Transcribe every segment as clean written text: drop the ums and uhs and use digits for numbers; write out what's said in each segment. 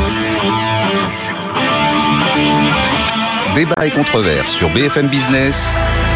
Débat et controverse sur BFM Business.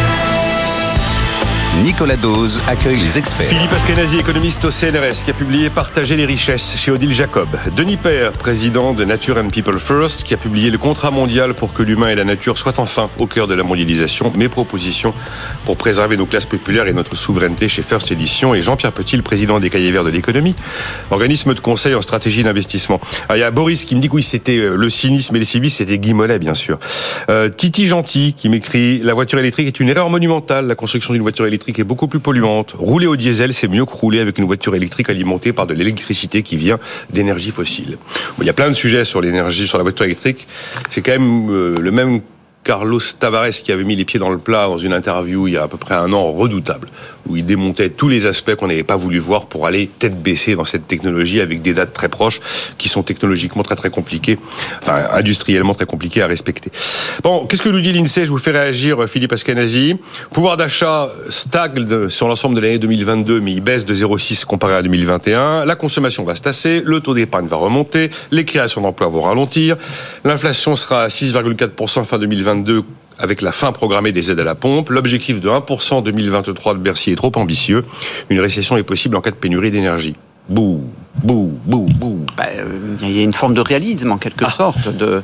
Nicolas Dose accueille les experts. Philippe Askenazi, économiste au CNRS, qui a publié « Partager les richesses » chez Odile Jacob. Denis Père, président de Nature and People First, qui a publié « Le contrat mondial pour que l'humain et la nature soient enfin au cœur de la mondialisation. Mes propositions pour préserver nos classes populaires et notre souveraineté » chez First Edition. Et Jean-Pierre Petit, le président des Cahiers Verts de l'économie, organisme de conseil en stratégie d'investissement. Alors, il y a Boris qui me dit que oui, c'était le cynisme et les civistes, c'était Guy Mollet, bien sûr. Titi Gentil qui m'écrit « La voiture électrique est une erreur monumentale. La construction d'une voiture électrique est beaucoup plus polluante. Rouler au diesel, c'est mieux que rouler avec une voiture électrique alimentée par de l'électricité qui vient d'énergie fossile. » Bon, il y a plein de sujets sur l'énergie, sur la voiture électrique. C'est quand même le même Carlos Tavares qui avait mis les pieds dans le plat dans une interview il y a à peu près un an, redoutable, où il démontait tous les aspects qu'on n'avait pas voulu voir pour aller tête baissée dans cette technologie avec des dates très proches qui sont technologiquement très très compliquées, enfin industriellement très compliquées à respecter. Bon, qu'est-ce que nous dit l'INSEE ? Je vous fais réagir, Philippe Askenazi. Pouvoir d'achat stagne sur l'ensemble de l'année 2022, mais il baisse de 0,6 comparé à 2021. La consommation va se tasser, le taux d'épargne va remonter, les créations d'emplois vont ralentir, l'inflation sera à 6,4% fin 2022 avec la fin programmée des aides à la pompe. L'objectif de 1% en 2023 de Bercy est trop ambitieux. Une récession est possible en cas de pénurie d'énergie. Bouh, bouh, bouh, bouh. Il y a une forme de réalisme, en quelque sorte, de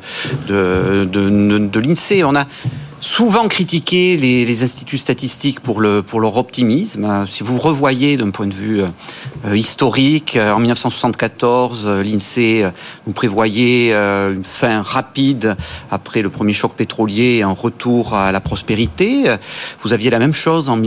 l'INSEE. On a souvent critiqué les instituts statistiques pour leur optimisme. Si vous revoyez d'un point de vue historique, en 1974, l'INSEE nous prévoyait une fin rapide après le premier choc pétrolier et un retour à la prospérité. Vous aviez la même chose en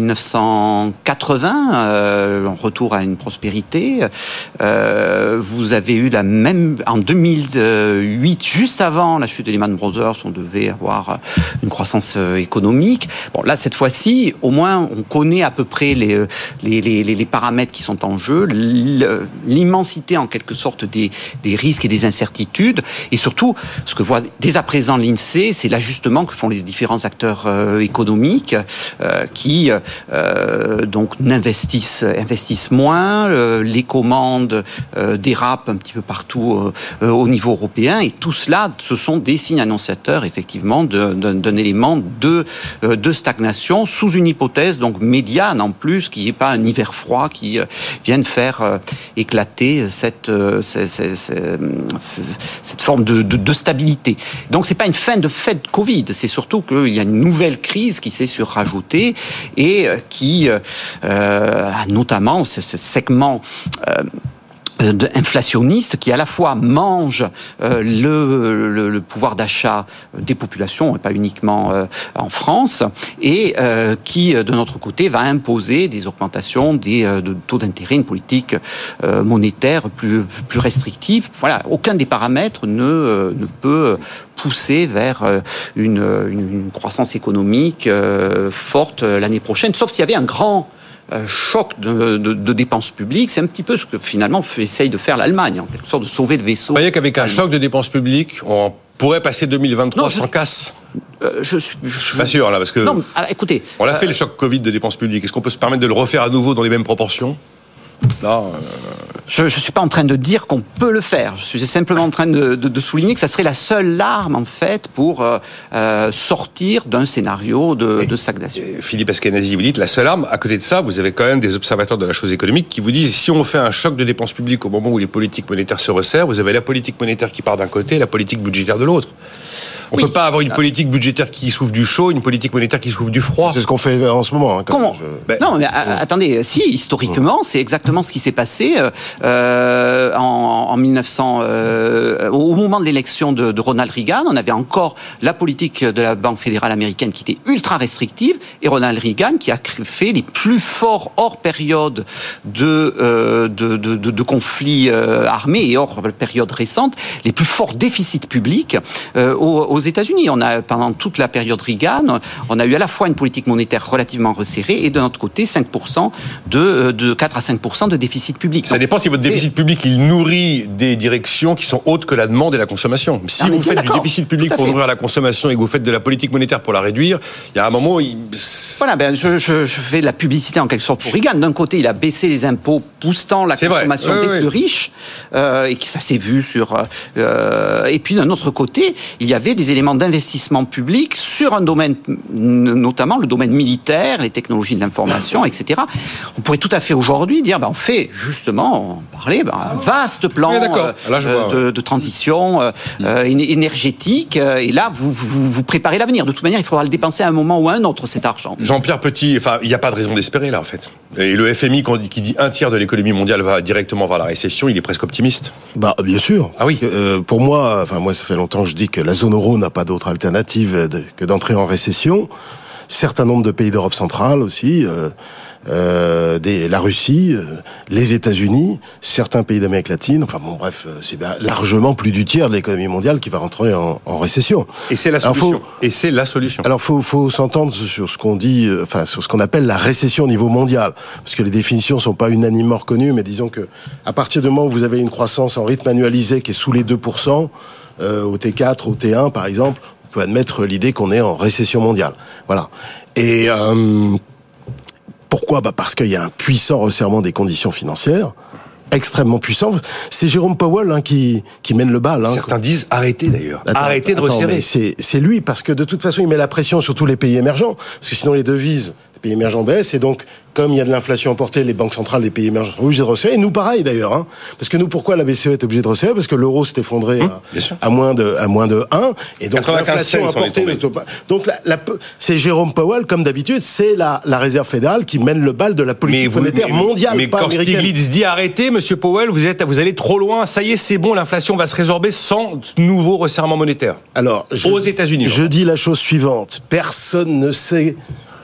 1980, un retour à une prospérité. Vous avez eu la même en 2008, juste avant la chute de Lehman Brothers, on devait avoir une croissance économique. Bon, là, cette fois-ci, au moins, on connaît à peu près les paramètres qui sont en jeu, l'immensité, en quelque sorte, des risques et des incertitudes, et surtout, ce que voit dès à présent l'INSEE, c'est l'ajustement que font les différents acteurs économiques qui donc investissent moins, les commandes dérapent un petit peu partout au niveau européen, et tout cela, ce sont des signes annonciateurs, effectivement, d'un élément de stagnation sous une hypothèse donc médiane en plus, qui n'est pas un hiver froid qui vienne faire éclater cette forme de stabilité. Donc c'est pas une fin de fête Covid, c'est surtout qu'il y a une nouvelle crise qui s'est surrajoutée et qui a notamment ce segment inflationniste qui à la fois mange le pouvoir d'achat des populations, et pas uniquement en France, et qui de notre côté va imposer des augmentations de taux d'intérêt, une politique monétaire plus restrictive. Voilà, aucun des paramètres ne peut pousser vers une croissance économique forte l'année prochaine, sauf s'il y avait un grand choc de dépenses publiques. C'est un petit peu ce que finalement essaye de faire l'Allemagne, en quelque sorte, de sauver le vaisseau. Vous voyez qu'avec un choc de dépenses publiques, on pourrait passer 2023 sans casse ? Je suis pas sûr, là, parce que non, écoutez, on l'a fait le choc Covid de dépenses publiques. Est-ce qu'on peut se permettre de le refaire à nouveau dans les mêmes proportions ? Non. Je ne suis pas en train de dire qu'on peut le faire. Je suis simplement en train de souligner que ça serait la seule arme, en fait, pour sortir d'un scénario de stagnation. Philippe Askenazi, vous dites la seule arme. À côté de ça, vous avez quand même des observateurs de la chose économique qui vous disent si on fait un choc de dépenses publiques au moment où les politiques monétaires se resserrent, vous avez la politique monétaire qui part d'un côté et la politique budgétaire de l'autre. On ne peut pas avoir une politique budgétaire qui souffre du chaud, une politique monétaire qui souffre du froid. C'est ce qu'on fait en ce moment. Comment ? Non, mais attendez, si, historiquement, c'est exactement ce qui s'est passé en 1900, au moment de l'élection de Ronald Reagan. On avait encore la politique de la Banque fédérale américaine qui était ultra restrictive, et Ronald Reagan qui a fait les plus forts, hors période de conflits armés et hors période récente, les plus forts déficits publics aux aux États-Unis. On a, pendant toute la période Reagan, on a eu à la fois une politique monétaire relativement resserrée et de notre côté 5% de 4 à 5% de déficit public. Ça dépend si votre déficit public il nourrit des directions qui sont autres que la demande et la consommation. Si vous faites du déficit public pour nourrir la consommation et que vous faites de la politique monétaire pour la réduire, il y a un moment où voilà, je fais de la publicité en quelque sorte pour Reagan. D'un côté, il a baissé les impôts, boostant la consommation des plus riches, et ça s'est vu sur. Et puis d'un autre côté, il y avait des éléments d'investissement public sur un domaine, notamment le domaine militaire, les technologies de l'information, etc. On pourrait tout à fait aujourd'hui dire, on fait justement, un vaste plan de transition énergétique, et là vous préparez l'avenir. De toute manière, il faudra le dépenser à un moment ou à un autre, cet argent. Jean-Pierre Petit, il n'y a pas de raison d'espérer là en fait. Et le FMI qui dit un tiers de l'économie mondiale va directement vers la récession, il est presque optimiste. Bien sûr. Ah oui. Pour moi, ça fait longtemps que je dis que la zone euro n'a pas d'autre alternative que d'entrer en récession. Certain nombre de pays d'Europe centrale aussi, la Russie, les États-Unis, certains pays d'Amérique latine. C'est largement plus du tiers de l'économie mondiale qui va rentrer en récession. Et c'est la solution. Alors, faut s'entendre sur ce qu'on dit, sur ce qu'on appelle la récession au niveau mondial, parce que les définitions sont pas unanimement reconnues, mais disons que à partir du moment où vous avez une croissance en rythme annualisé qui est sous les 2%, au T4, au T1 par exemple, on peut admettre l'idée qu'on est en récession mondiale. Voilà. Et pourquoi ? Parce qu'il y a un puissant resserrement des conditions financières, extrêmement puissant. C'est Jérôme Powell qui mène le bal. Certains disent arrêtez d'ailleurs. Arrêtez de resserrer. C'est lui, parce que de toute façon, il met la pression sur tous les pays émergents, parce que sinon les devises des pays émergents baissent, et donc, comme il y a de l'inflation emportée, les banques centrales des pays émergents sont obligées de resserrer, et nous pareil d'ailleurs. Parce que nous, pourquoi la BCE est obligée de resserrer ? Parce que l'euro s'est effondré à moins de 1, et donc l'inflation emportée... Donc c'est Jérôme Powell, comme d'habitude, c'est la Réserve fédérale qui mène le bal de la politique monétaire mondiale, mais pas quand américaine. Stiglitz dit arrêtez, monsieur Powell, vous allez trop loin, ça y est, c'est bon, l'inflation va se résorber sans nouveau resserrement monétaire. Alors, aux États-Unis. Je dis la chose suivante, personne ne sait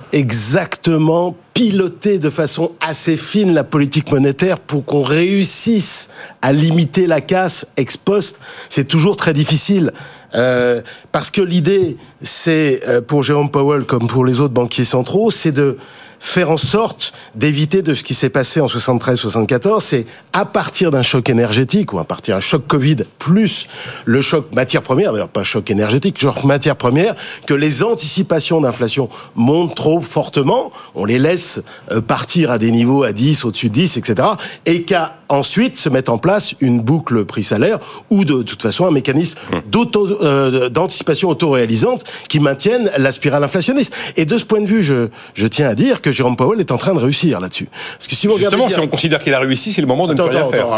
exactement piloter de façon assez fine la politique monétaire pour qu'on réussisse à limiter la casse ex post. C'est toujours très difficile. Parce que l'idée, c'est, pour Jérôme Powell comme pour les autres banquiers centraux, c'est de faire en sorte d'éviter de ce qui s'est passé en 73-74, c'est à partir d'un choc énergétique ou à partir d'un choc Covid plus le choc matière première, d'ailleurs pas choc énergétique, choc matière première, que les anticipations d'inflation montent trop fortement, on les laisse partir à des niveaux à 10, au-dessus de 10, etc. et qu'à ensuite se mettre en place une boucle prix-salaire ou de toute façon un mécanisme d'anticipation autoréalisante qui maintienne la spirale inflationniste. Et de ce point de vue, je tiens à dire que Jérôme Powell est en train de réussir là-dessus. Parce que si vous justement, si on considère qu'il a réussi, c'est le moment de ne plus rien faire.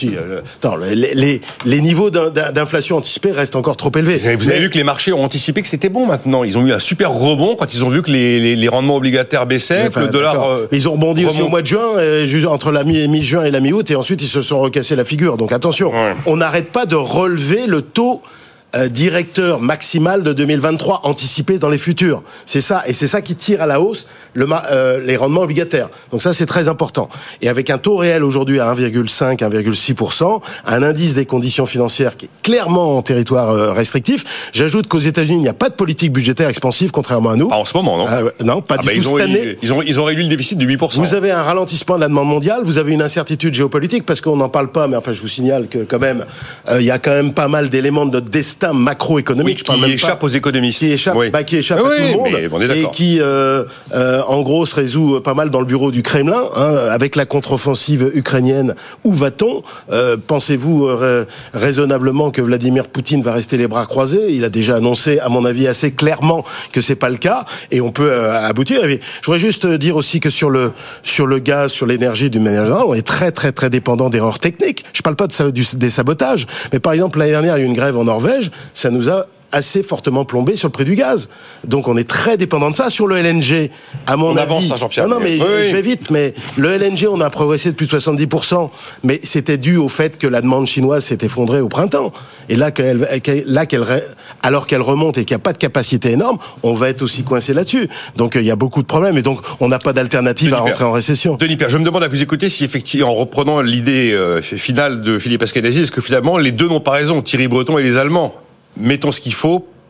Les niveaux d'inflation anticipés restent encore trop élevés. Vous avez vu que les marchés ont anticipé que c'était bon maintenant. Ils ont eu un super rebond quand ils ont vu que les rendements obligataires baissaient, que le dollar... Ils ont rebondi aussi au mois de juin, entre la mi-juin et la mi-août, et ensuite ils se sont recassés la figure. Donc attention, on n'arrête pas de relever le taux directeur maximal de 2023 anticipé dans les futurs. C'est ça, et c'est ça qui tire à la hausse les rendements obligataires. Donc ça, c'est très important. Et avec un taux réel aujourd'hui à 1,5, 1,6%, un indice des conditions financières qui est clairement en territoire restrictif. J'ajoute qu'aux États-Unis, il n'y a pas de politique budgétaire expansive, contrairement à nous. Pas en ce moment, non? Non, pas du tout cette année. Ils ont réduit le déficit de 8%. Vous avez un ralentissement de la demande mondiale, vous avez une incertitude géopolitique, parce qu'on n'en parle pas, mais enfin, je vous signale que quand même, il y a quand même pas mal d'éléments de destin macroéconomique, qui échappe aux économistes, qui échappe à tout le monde, et qui en gros se résout pas mal dans le bureau du Kremlin, avec la contre-offensive ukrainienne. Où va-t-on? Pensez-vous raisonnablement que Vladimir Poutine va rester les bras croisés? Il a déjà annoncé, à mon avis, assez clairement que c'est pas le cas, et on peut aboutir. Je voudrais juste dire aussi que sur le gaz, sur l'énergie d'une manière générale, on est très très très dépendant d'erreurs techniques. Je parle pas des sabotages, mais par exemple l'année dernière il y a eu une grève en Norvège. Ça nous a assez fortement plombé sur le prix du gaz. Donc on est très dépendant de ça. Sur le LNG, à mon avis... On avance, Jean-Pierre. Non, mais je vais vite, mais le LNG, on a progressé de plus de 70%, mais c'était dû au fait que la demande chinoise s'est effondrée au printemps. Et là, alors qu'elle remonte et qu'il n'y a pas de capacité énorme, on va être aussi coincé là-dessus. Donc il y a beaucoup de problèmes, et donc on n'a pas d'alternative à rentrer en récession. Denis Père, je me demande à vous écouter si effectivement, en reprenant l'idée finale de Philippe Askenazy, est-ce que finalement les deux n'ont pas raison, Thierry Breton et les Allemands? Mettons ce qu'il faut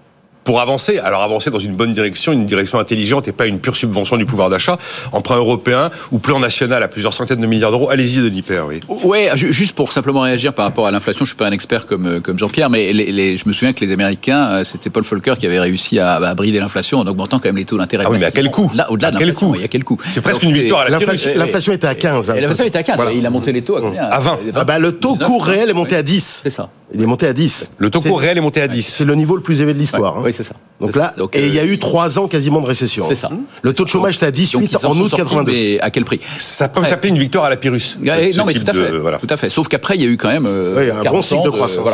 pour avancer. Alors avancer dans une bonne direction, une direction intelligente et pas une pure subvention du pouvoir d'achat. Emprunt européen ou plan national à plusieurs centaines de milliards d'euros. Allez-y, Denis Père, oui. Ouais, juste pour simplement réagir par rapport à l'inflation, je suis pas un expert comme Jean-Pierre, mais je me souviens que les Américains, c'était Paul Volcker qui avait réussi à brider l'inflation en augmentant quand même les taux d'intérêt. Ah oui, mais à quel coût? Là, au-delà de l'inflation, il y a quel coût? C'est presque une victoire à la Pyrrhus. L'inflation était à 15. L'inflation était à 15. Voilà. Il a monté les taux à combien? À 20. Le taux court réel est monté à 10. C'est ça. Il est monté à 10. Le taux court réel est monté à 10. C'est le niveau le plus élevé de l'histoire. Oui, c'est ça. Donc là, et il y a eu 3 ans quasiment de récession. C'est ça. Le taux de chômage était à 18 en août 82. Mais à quel prix? Ça peut s'appeler une victoire à la Pyrrhus. Non, mais tout à fait. Tout à fait. Sauf qu'après, il y a eu quand même un bon cycle de croissance.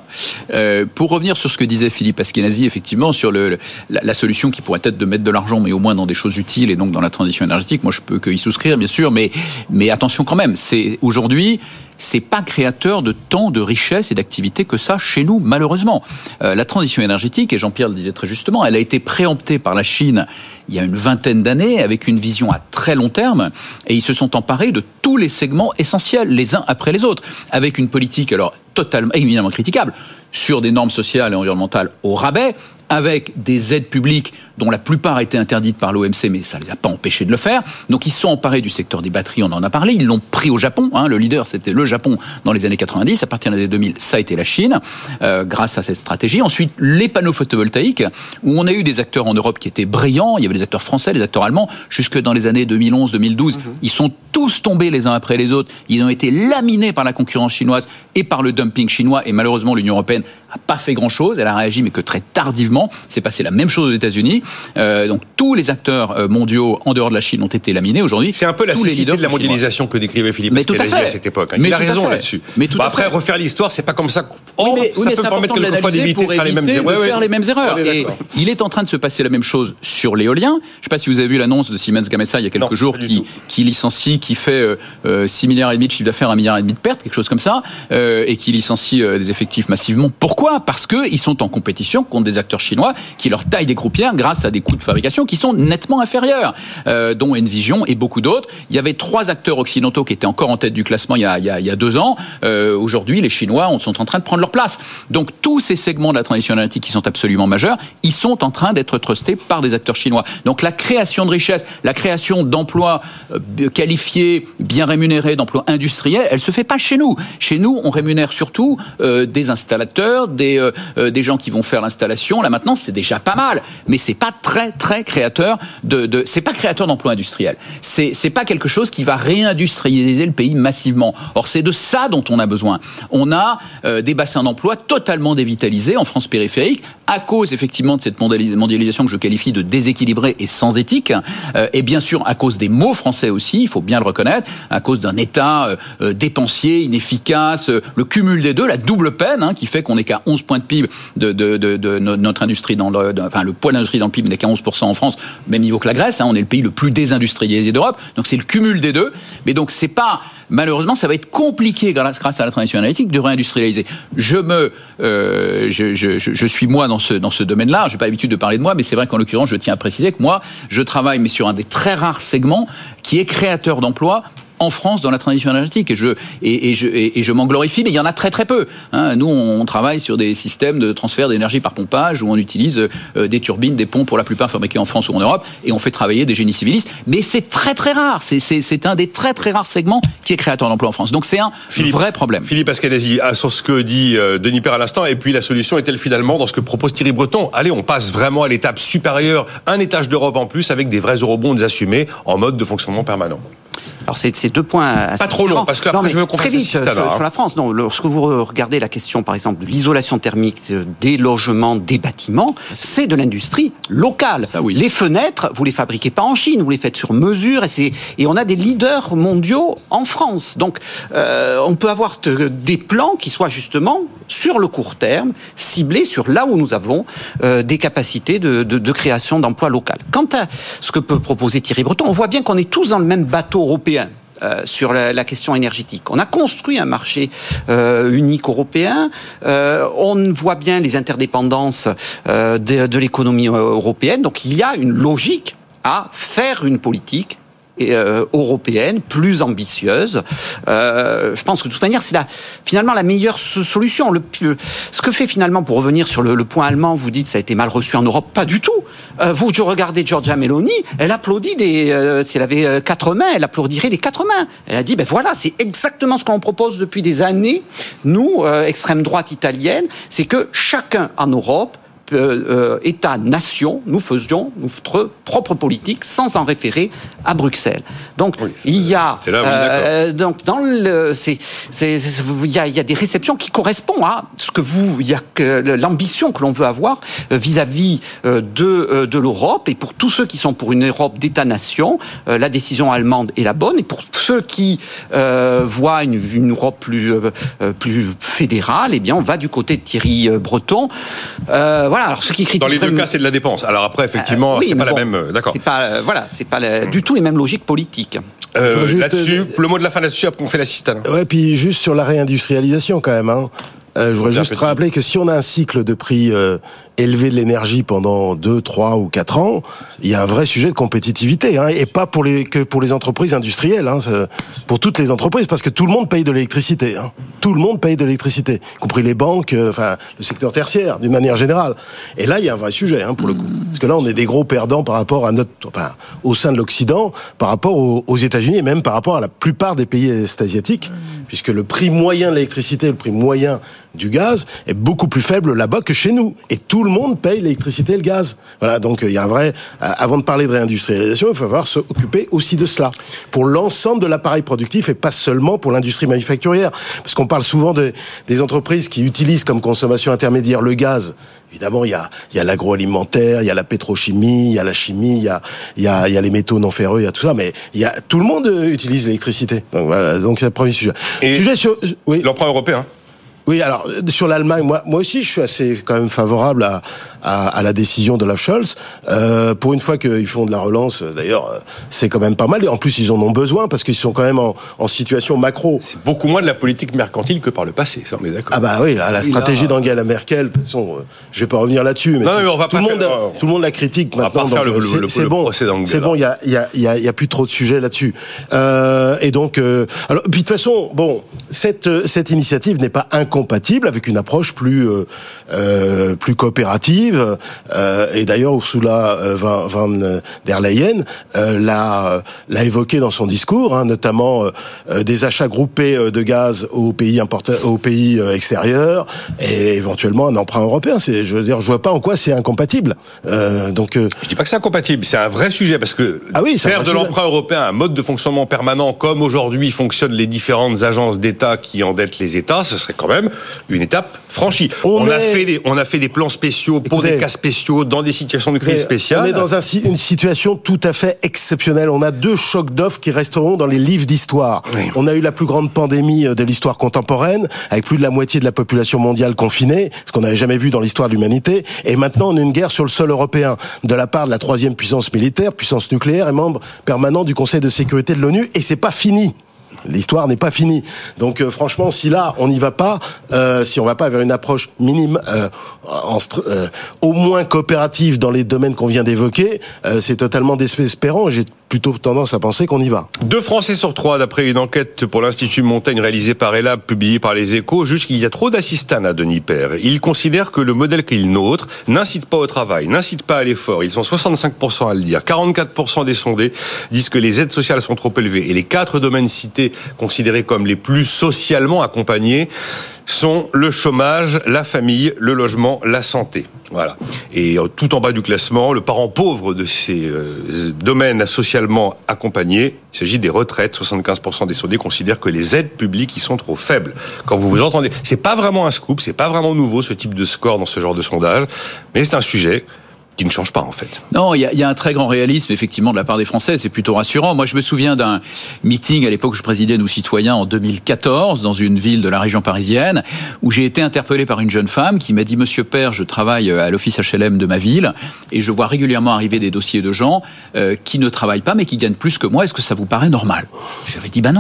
Pour revenir sur ce que disait Philippe Askenazi, effectivement, sur la solution qui pourrait être de mettre de l'argent, mais au moins dans des choses utiles et donc dans la transition énergétique, moi je peux y souscrire, bien sûr, mais attention quand même. Aujourd'hui, c'est pas créateur de tant de richesses et d'activités que ça chez nous, malheureusement. La transition énergétique, et Jean-Pierre le disait très justement, elle a été préemptée par la Chine il y a une vingtaine d'années avec une vision à très long terme, et ils se sont emparés de tous les segments essentiels, les uns après les autres, avec une politique alors totalement, éminemment critiquable, sur des normes sociales et environnementales au rabais, avec des aides publiques dont la plupart étaient interdites par l'OMC, mais ça ne les a pas empêchés de le faire. Donc ils se sont emparés du secteur des batteries, on en a parlé, ils l'ont pris au Japon, le leader c'était le Japon dans les années 90, à partir des années 2000 ça a été la Chine, grâce à cette stratégie. Ensuite les panneaux photovoltaïques, où on a eu des acteurs en Europe qui étaient brillants, il y avait des acteurs français, des acteurs allemands, jusque dans les années 2011-2012, ils sont tous tombés les uns après les autres, ils ont été laminés par la concurrence chinoise et par le dumping chinois, et malheureusement l'Union européenne n'a pas fait grand-chose, elle a réagi mais que très tardivement. C'est passé la même chose aux États-Unis. Donc tous les acteurs mondiaux en dehors de la Chine ont été laminés aujourd'hui. C'est un peu la cécité de la mondialisation que décrivait Philippe Askenazi à cette époque. Il a raison là-dessus. Après, refaire l'histoire, c'est pas comme ça. Ça peut permettre quelquefois d'éviter de faire les mêmes erreurs. Et il est en train de se passer la même chose sur l'éolien. Je ne sais pas si vous avez vu l'annonce de Siemens Gamesa il y a quelques jours qui licencie, qui fait 6,5 milliards de chiffre d'affaires, 1,5 milliard de pertes, quelque chose comme ça, et qui licencie des effectifs massivement. Pourquoi? Parce qu'ils sont en compétition contre des acteurs chinois qui leur taillent des croupières grâce à des coûts de fabrication qui sont nettement inférieurs, dont Envision et beaucoup d'autres. Il y avait 3 acteurs occidentaux qui étaient encore en tête du classement il y a 2 ans. Aujourd'hui, les Chinois sont en train de prendre leur place. Donc tous ces segments de la transition énergétique qui sont absolument majeurs, ils sont en train d'être trustés par des acteurs chinois. Donc la création de richesses, la création d'emplois qualifiés, bien rémunérés, d'emplois industriels, elle se fait pas chez nous. Chez nous, on rémunère surtout des installateurs, des gens qui vont faire l'installation, la maintenance, c'est déjà pas mal, mais c'est pas très créateur c'est pas créateur d'emplois industriels. C'est pas quelque chose qui va réindustrialiser le pays massivement. Or, c'est de ça dont on a besoin. On a des bassins d'emploi totalement dévitalisés en France périphérique, à cause effectivement de cette mondialisation que je qualifie de déséquilibrée et sans éthique, et bien sûr à cause des maux français aussi, il faut bien le reconnaître, à cause d'un État dépensier, inefficace, le cumul des deux, la double peine, qui fait qu'on n'est qu'à 11 points de PIB de notre industrie le poids de l'industrie dans le PIB n'est qu'à 11% en France, même niveau que la Grèce, on est le pays le plus désindustrialisé d'Europe, donc c'est le cumul des deux, mais donc c'est pas, malheureusement, ça va être compliqué grâce à la transition énergétique de réindustrialiser. Je suis moi dans ce domaine-là, j'ai pas l'habitude de parler de moi, mais c'est vrai qu'en l'occurrence, je tiens à préciser que moi, je travaille mais sur un des très rares segments qui est créateur d'emplois en France dans la transition énergétique, et je m'en glorifie, mais il y en a très peu. Nous, on travaille sur des systèmes de transfert d'énergie par pompage où on utilise des turbines, des pompes pour la plupart fabriquées en France ou en Europe, et on fait travailler des génies civilistes. Mais c'est très rare. C'est un des très rares segments qui est créateur d'emplois en France. Donc c'est un vrai problème. Philippe Askenazi, sur ce que dit Denis Père à l'instant, et puis la solution est-elle finalement dans ce que propose Thierry Breton? Allez, on passe vraiment à l'étape supérieure, un étage d'Europe en plus, avec des vrais eurobonds assumés en mode de fonctionnement permanent. Alors c'est 2 points assez pas trop long, parce qu'après je veux qu'on fasse très vite sur la France. Non, lorsque vous regardez la question, par exemple, de l'isolation thermique des logements, des bâtiments, c'est de l'industrie locale. Ça, oui. Les fenêtres, vous les fabriquez pas en Chine, vous les faites sur mesure, et on a des leaders mondiaux en France. Donc, on peut avoir des plans qui soient justement sur le court terme, ciblés sur là où nous avons des capacités de création d'emplois locaux. Quant à ce que peut proposer Thierry Breton, on voit bien qu'on est tous dans le même bateau européen. Sur la question énergétique. On a construit un marché unique européen. On voit bien les interdépendances de l'économie européenne. Donc il y a une logique à faire une politique européenne, plus ambitieuse. Je pense que de toute manière, c'est finalement la meilleure solution. Ce que fait finalement, pour revenir sur le point allemand, vous dites ça a été mal reçu en Europe, pas du tout. Je regardais Giorgia Meloni, elle applaudit si elle avait 4 mains, elle applaudirait des 4 mains. Elle a dit, voilà, c'est exactement ce qu'on propose depuis des années, nous, extrême droite italienne, c'est que chacun en Europe, État-nation, nous faisions notre propre politique sans en référer à Bruxelles. Donc il y a donc dans il y a des réceptions qui correspondent à ce que l'ambition que l'on veut avoir vis-à-vis de l'Europe, et pour tous ceux qui sont pour une Europe d'État-nation, la décision allemande est la bonne, et pour ceux qui voient une Europe plus fédérale, eh bien on va du côté de Thierry Breton. Voilà. Alors, ceux qui critiquent dans les deux cas, c'est de la dépense. Alors après, effectivement, c'est pas la même. D'accord. C'est pas du tout les mêmes logiques politiques. Là-dessus, le mot de la fin là-dessus, après on fait l'assistant. Ouais, puis juste sur la réindustrialisation quand même. Je voudrais juste rappeler que si on a un cycle de prix élevé de l'énergie pendant 2, 3 ou 4 ans, il y a un vrai sujet de compétitivité, et pas que pour les entreprises industrielles, pour toutes les entreprises, parce que tout le monde paye de l'électricité. Tout le monde paye de l'électricité, y compris les banques, le secteur tertiaire, d'une manière générale. Et là, il y a un vrai sujet, pour le coup. Parce que là, on est des gros perdants par rapport à au sein de l'Occident, par rapport aux États-Unis, et même par rapport à la plupart des pays est-asiatiques, puisque le prix moyen de l'électricité, le prix moyen du gaz est beaucoup plus faible là-bas que chez nous. Et tout le monde paye l'électricité et le gaz. Voilà, donc il y a un vrai... Avant de parler de réindustrialisation, il faut falloir s'occuper aussi de cela. Pour l'ensemble de l'appareil productif et pas seulement pour l'industrie manufacturière. Parce qu'on parle souvent des entreprises qui utilisent comme consommation intermédiaire le gaz. Évidemment, il y a l'agroalimentaire, il y a la pétrochimie, il y a la chimie, il y a les métaux non ferreux, il y a tout ça, mais tout le monde utilise l'électricité. Donc voilà, donc c'est le premier sujet. Et sujet sur... Oui. L'emprunt européen. Oui, alors sur l'Allemagne, moi aussi, je suis assez quand même favorable à la décision d'Olaf Scholz. Pour une fois qu'ils font de la relance, d'ailleurs, c'est quand même pas mal. Et en plus, ils en ont besoin parce qu'ils sont quand même en situation macro. C'est beaucoup moins de la politique mercantile que par le passé, ça on est d'accord. Ah bah oui, la stratégie d'Angela Merkel, de toute façon, je vais pas revenir là-dessus, mais tout le monde la critique maintenant. C'est bon, il y a plus trop de sujets là-dessus. Et donc, alors puis de toute façon, bon, cette initiative n'est pas incompatible avec une approche plus coopérative. Et d'ailleurs, Ursula von der Leyen l'a évoqué dans son discours, notamment des achats groupés de gaz aux pays extérieurs et éventuellement un emprunt européen. Je vois pas en quoi c'est incompatible. Je dis pas que c'est incompatible, c'est un vrai sujet parce que faire de l'emprunt européen un mode de fonctionnement permanent comme aujourd'hui fonctionnent les différentes agences d'État qui endettent les États, ce serait quand même une étape franchie. On a fait des plans spéciaux pour des cas spéciaux dans des situations de crise spéciale. On est dans une situation tout à fait exceptionnelle. On a 2 chocs d'offres qui resteront dans les livres d'histoire. Oui. On a eu la plus grande pandémie de l'histoire contemporaine, avec plus de la moitié de la population mondiale confinée, ce qu'on n'avait jamais vu dans l'histoire de l'humanité. Et maintenant, on a une guerre sur le sol européen, de la part de la 3e puissance militaire, puissance nucléaire et membre permanent du Conseil de sécurité de l'ONU. Et c'est pas fini. L'histoire n'est pas finie. Donc franchement, si là on n'y va pas, si on va pas vers une approche minime, au moins coopérative dans les domaines qu'on vient d'évoquer, c'est totalement désespérant. J'ai plutôt tendance à penser qu'on y va. 2 Français sur 3, d'après une enquête pour l'Institut Montaigne réalisée par ELAB, publiée par Les Échos, jugent qu'il y a trop d'assistanat à Denis Père. Ils considèrent que le modèle qu'il nôtre n'incite pas au travail, n'incite pas à l'effort. Ils sont 65% à le dire. 44% des sondés disent que les aides sociales sont trop élevées. Et les 4 domaines cités, considérés comme les plus socialement accompagnés, sont le chômage, la famille, le logement, la santé. Voilà. Et tout en bas du classement, le parent pauvre de ces domaines socialement accompagnés, il s'agit des retraites. 75% des sondés considèrent que les aides publiques y sont trop faibles. Quand vous entendez, c'est pas vraiment un scoop, c'est pas vraiment nouveau ce type de score dans ce genre de sondage, mais c'est un sujet qui ne change pas en fait. Non, il y a un très grand réalisme effectivement de la part des Français, c'est plutôt rassurant. Moi je me souviens d'un meeting à l'époque où je présidais Nous Citoyens en 2014 dans une ville de la région parisienne où j'ai été interpellé par une jeune femme qui m'a dit: Monsieur Père, je travaille à l'office HLM de ma ville et je vois régulièrement arriver des dossiers de gens qui ne travaillent pas mais qui gagnent plus que moi, est-ce que ça vous paraît normal? J'avais dit non.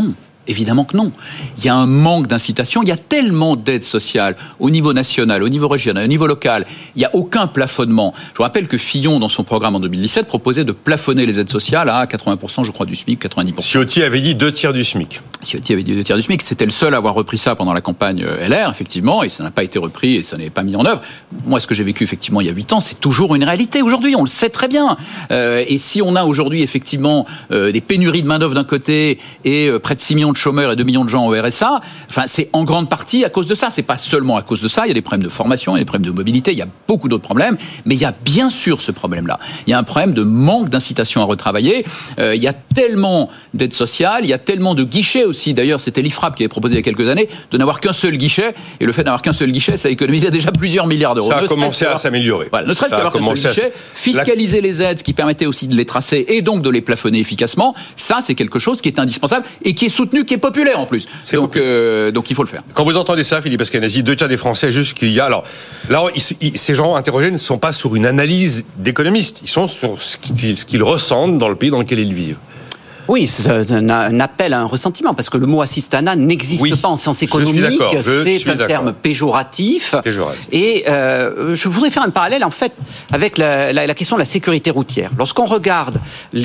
Évidemment que non. Il y a un manque d'incitation, il y a tellement d'aides sociales au niveau national, au niveau régional, au niveau local, il n'y a aucun plafonnement. Je vous rappelle que Fillon, dans son programme en 2017, proposait de plafonner les aides sociales à 80%, je crois, du SMIC, 90%. Ciotti avait dit 2/3 du SMIC. Ciotti avait dit 2/3 du SMIC, c'était le seul à avoir repris ça pendant la campagne LR, effectivement, et ça n'a pas été repris et ça n'est pas mis en œuvre. Moi, ce que j'ai vécu, effectivement, il y a 8 ans, c'est toujours une réalité aujourd'hui, on le sait très bien. Et si on a aujourd'hui, effectivement, des pénuries de main-d'œuvre d'un côté et près de 6 millions de chômeurs et 2 millions de gens au RSA, enfin, c'est en grande partie à cause de ça. C'est pas seulement à cause de ça. Il y a des problèmes de formation, il y a des problèmes de mobilité, il y a beaucoup d'autres problèmes. Mais il y a bien sûr ce problème-là. Il y a un problème de manque d'incitation à retravailler. Il y a tellement d'aides sociales, il y a tellement de guichets aussi. D'ailleurs, c'était l'IFRAP qui avait proposé il y a quelques années de n'avoir qu'un seul guichet. Et le fait d'avoir qu'un seul guichet, ça économisait déjà plusieurs milliards d'euros. Ça a commencé à s'améliorer. Voilà, ne serait-ce qu'avoir qu'un seul guichet, fiscaliser les aides, ce qui permettait aussi de les tracer et donc de les plafonner efficacement. Ça, c'est quelque chose qui est indispensable et qui est soutenu, qui est populaire en plus. Donc il faut le faire. Quand vous entendez ça, Philippe Askenazzi, 2/3 des Français, juste qu'il y a... Alors, là, ces gens interrogés ne sont pas sur une analyse d'économistes. Ils sont sur ce qu'ils ressentent dans le pays dans lequel ils vivent. Oui, c'est un appel à un ressentiment, parce que le mot assistanat n'existe pas en sciences économiques, c'est un terme péjoratif. Et je voudrais faire un parallèle, en fait, avec la question de la sécurité routière. Lorsqu'on regarde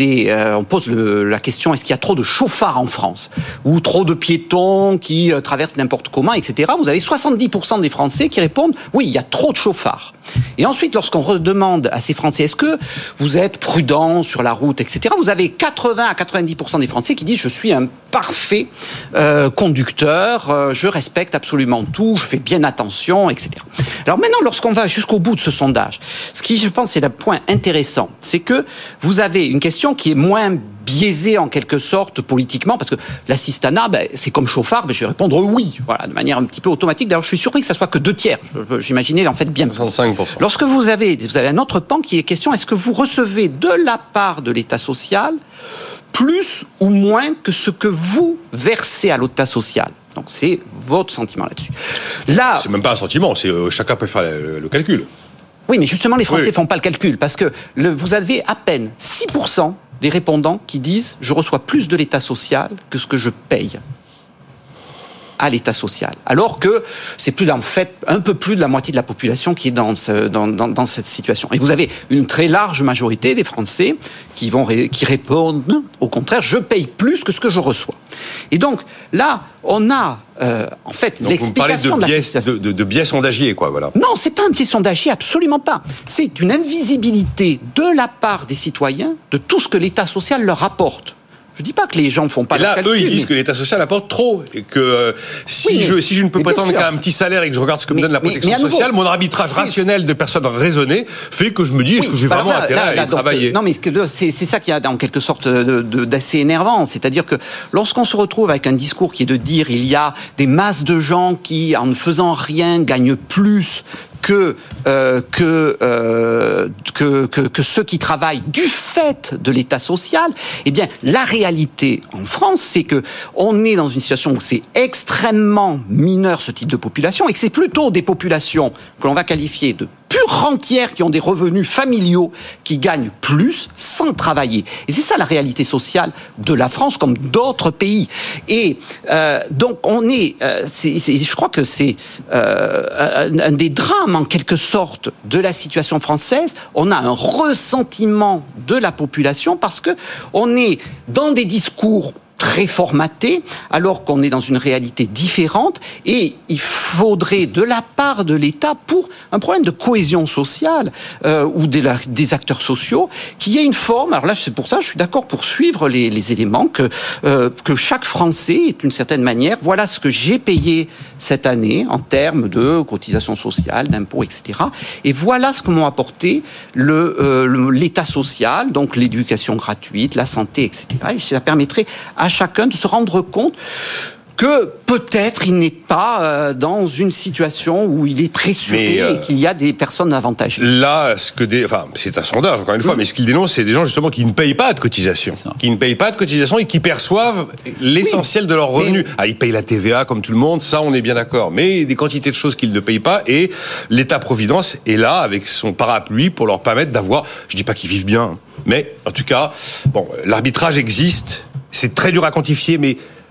on pose la question, est-ce qu'il y a trop de chauffards en France, ou trop de piétons qui traversent n'importe comment, etc. Vous avez 70% des Français qui répondent, oui, il y a trop de chauffards. Et ensuite, lorsqu'on redemande à ces Français, est-ce que vous êtes prudents sur la route, etc., vous avez 80 à 90% des Français qui disent, je suis un parfait conducteur, je respecte absolument tout, je fais bien attention, etc. Alors maintenant, lorsqu'on va jusqu'au bout de ce sondage, ce qui, je pense, c'est le point intéressant, c'est que vous avez une question qui est moins biaisé en quelque sorte politiquement, parce que l'assistanat, c'est comme chauffard, je vais répondre oui, voilà, de manière un petit peu automatique. D'ailleurs, je suis surpris que ça soit que 2/3. J'imaginais en fait bien 65%. Lorsque vous avez un autre pan qui est question, est-ce que vous recevez de la part de l'État social plus ou moins que ce que vous versez à l'État social? Donc c'est votre sentiment là-dessus. Là, c'est même pas un sentiment, chacun peut faire le calcul. Oui, mais justement, les Français font pas le calcul, parce que vous avez à peine 6% des répondants qui disent « je reçois plus de l'État social que ce que je paye à l'État social ». Alors que c'est en fait un peu plus de la moitié de la population qui est dans cette situation. Et vous avez une très large majorité des Français qui répondent au contraire « je paye plus que ce que je reçois ». Et donc là, on a en fait donc l'explication vous parlez de biais sondagier, quoi, voilà. Non, c'est pas un biais sondagier, absolument pas. C'est une invisibilité de la part des citoyens de tout ce que l'État social leur apporte. Je dis pas que les gens ne font pas le calcul. Là, eux, ils disent que l'État social apporte trop et que si je ne peux prétendre qu'à un petit salaire et que je regarde ce que me donne la protection sociale, mon arbitrage rationnel de personnes raisonnées fait que je me dis est-ce que j'ai vraiment intérêt à aller travailler. Non, mais c'est ça qui a en quelque sorte d'assez énervant, c'est-à-dire que lorsqu'on se retrouve avec un discours qui est de dire il y a des masses de gens qui, en ne faisant rien, gagnent plus que ceux qui travaillent du fait de l'État social, eh bien, la réalité en France, c'est que on est dans une situation où c'est extrêmement mineur ce type de population et que c'est plutôt des populations que l'on va qualifier de pure rentières qui ont des revenus familiaux qui gagnent plus sans travailler. Et c'est ça la réalité sociale de la France comme d'autres pays. Et donc on je crois que c'est un des drames en quelque sorte de la situation française. On a un ressentiment de la population parce que on est dans des discours très formaté, alors qu'on est dans une réalité différente, et il faudrait de la part de l'État, pour un problème de cohésion sociale ou des acteurs sociaux, qu'il y ait une forme. Alors là, c'est pour ça, je suis d'accord pour suivre les éléments que chaque Français, d'une certaine manière, voilà ce que j'ai payé cette année en termes de cotisation sociale, d'impôts, etc. Et voilà ce que m'ont apporté l'État social, donc l'éducation gratuite, la santé, etc. Et ça permettrait à chacun de se rendre compte que peut-être il n'est pas dans une situation où il est pressuré et qu'il y a des personnes avantagées. Là, c'est un sondage, encore une fois, mais ce qu'il dénonce, c'est des gens justement qui ne payent pas de cotisation. Et qui perçoivent l'essentiel de leurs revenus. Ils payent la TVA comme tout le monde, ça on est bien d'accord, mais des quantités de choses qu'ils ne payent pas, et l'État-providence est là avec son parapluie pour leur permettre d'avoir, je dis pas qu'ils vivent bien, mais en tout cas, l'arbitrage existe, c'est très dur à quantifier, mais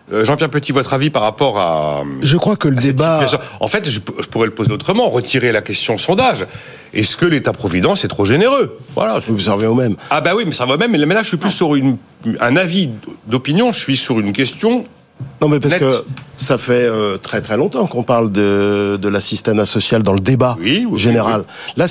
Jean-Pierre Petit, votre avis par rapport à... Je crois que le débat... En fait, je pourrais le poser autrement, retirer la question sondage. Est-ce que l'État-providence est trop généreux? Voilà. Vous en revenez au même. Ah bah oui, mais ça va même. Mais là, je suis plus sur un avis d'opinion, je suis sur une question... Non, mais parce net. que ça fait très très longtemps qu'on parle de l'assistanat social dans le débat général. Oui. Là, ce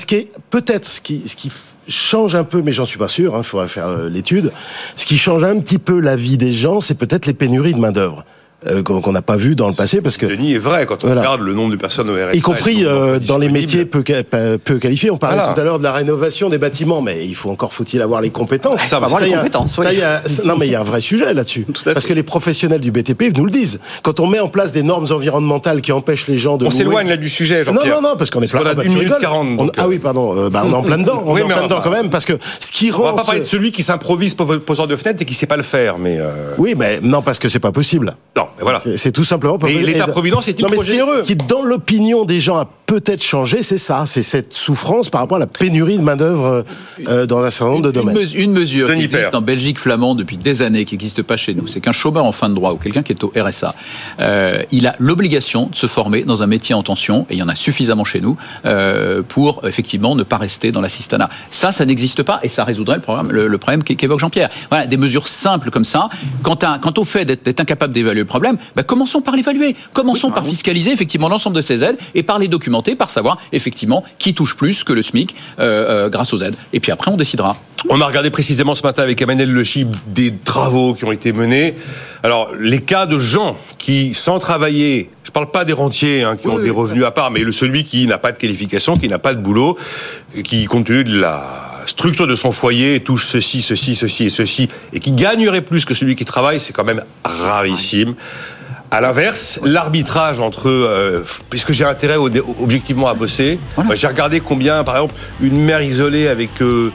qui change un peu, mais j'en suis pas sûr, il faudrait faire l'étude, ce qui change un petit peu la vie des gens, c'est peut-être les pénuries de main-d'œuvre. Qu'on n'a pas vu dans le passé, parce que... Denis est vrai, quand on regarde le nombre de personnes au RSA... Y compris dans les métiers peu qualifiés. On parlait tout à l'heure de la rénovation des bâtiments, mais faut-il avoir les compétences. Ça va avoir les compétences, oui. Non, mais il y a un vrai sujet là-dessus. Parce que les professionnels du BTP nous le disent. Quand on met en place des normes environnementales qui empêchent les gens de... On s'éloigne là du sujet, Jean-Pierre. Non, parce qu'on est plein dedans. 1 minute 40. Ah oui, pardon. On est en plein dedans. On est en plein dedans quand même, parce que ce qui rend... On va pas parler de celui qui s'improvise poseur de fenêtre et qui sait pas le faire, mais... Oui, mais non, parce que c'est pas possible. Non, mais voilà. C'est tout simplement... Et l'État-providence est-il trop généreux? Qui, dans l'opinion des gens, a peut-être changé, c'est ça. C'est cette souffrance par rapport à la pénurie de main-d'œuvre dans un certain nombre de domaines. Une mesure qui existe en Belgique flamande depuis des années, qui n'existe pas chez nous, c'est qu'un chômeur en fin de droit ou quelqu'un qui est au RSA, il a l'obligation de se former dans un métier en tension, et il y en a suffisamment chez nous, pour effectivement ne pas rester dans l'assistanat. Ça n'existe pas, et ça résoudrait le problème qu'évoque Jean-Pierre. Voilà, des mesures simples comme ça. Quant au fait d'être incapable d'évaluer le problème, commençons par l'évaluer. Commençons par fiscaliser effectivement l'ensemble de ces aides et par les documenter, par savoir effectivement qui touche plus que le SMIC grâce aux aides. Et puis après, on décidera. On a regardé précisément ce matin avec Emmanuel Le Chip des travaux qui ont été menés. Alors, les cas de gens qui, sans travailler, je ne parle pas des rentiers qui ont des revenus à part, mais celui qui n'a pas de qualification, qui n'a pas de boulot, qui, compte tenu de la structure de son foyer, touche ceci et ceci, et qui gagnerait plus que celui qui travaille, c'est quand même rarissime. À l'inverse, l'arbitrage entre... puisque j'ai intérêt objectivement à bosser, j'ai regardé combien, par exemple, une mère isolée avec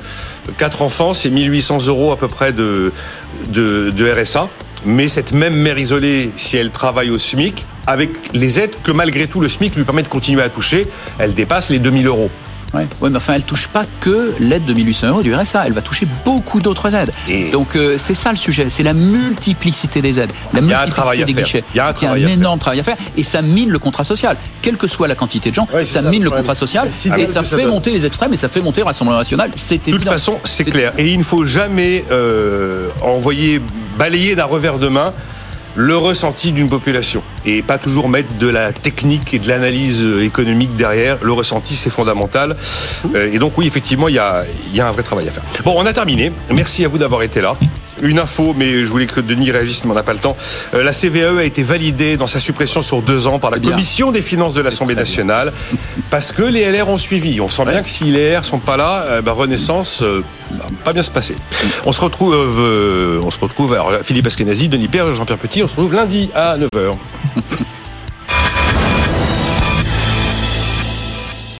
4 enfants, c'est 1 800 € à peu près de RSA. Mais cette même mère isolée, si elle travaille au SMIC, avec les aides que malgré tout le SMIC lui permet de continuer à toucher, elle dépasse les 2 000 €. Oui, mais enfin, elle touche pas que l'aide de 1 800 € du RSA. Elle va toucher beaucoup d'autres aides. Donc, c'est ça le sujet. C'est la multiplicité des aides. La multiplicité des guichets. Il y a un énorme travail à faire. Et ça mine le contrat social. Quelle que soit la quantité de gens, ça mine le contrat social. Et ça fait monter les extrêmes et ça fait monter le Rassemblement national. C'est évident. De toute façon, c'est clair. Et il ne faut jamais balayer d'un revers de main le ressenti d'une population et pas toujours mettre de la technique et de l'analyse économique derrière. Le ressenti, c'est fondamental. Et donc oui, effectivement, il y a un vrai travail à faire. Bon, on a terminé. Merci à vous d'avoir été là. Une info, mais je voulais que Denis réagisse, mais on n'a pas le temps. La CVAE a été validée dans sa suppression sur 2 ans par la Commission des finances de l'Assemblée nationale parce que les LR ont suivi. On sent bien que si les LR sont pas là, Renaissance va pas bien se passer. On se retrouve alors, Philippe Askenazi, Denis Père, Jean-Pierre Petit. On se retrouve lundi à 9h.